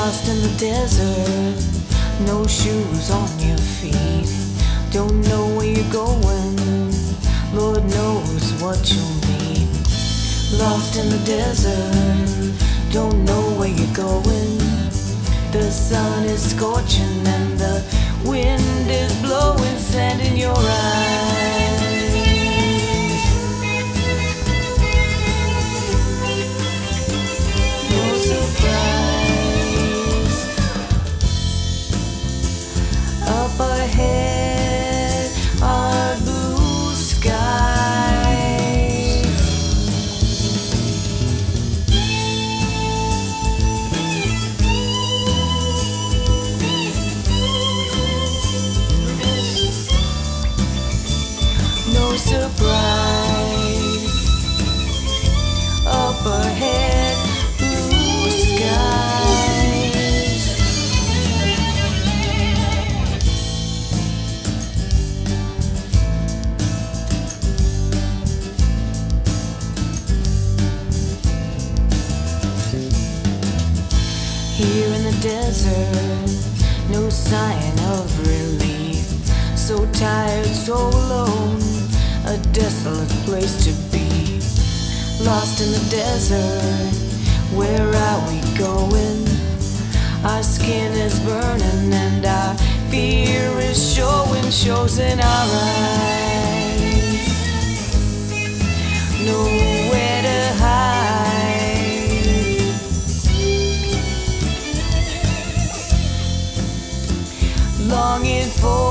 Lost in the desert, no shoes on your feet. Don't know where you're going, Lord knows what you'll need. Lost in the desert, don't know where you're going. The sun is scorching and the wind is blowing sand in your eyes. No surprise. Up ahead are blue skies. No surprise. Up ahead, blue skies. Here in the desert, no sign of relief. So tired, so alone, a desolate place to be. Lost in the desert, where are we going? Our skin is burning and our fear is showing, shows in our eyes. Nowhere to hide. Longing for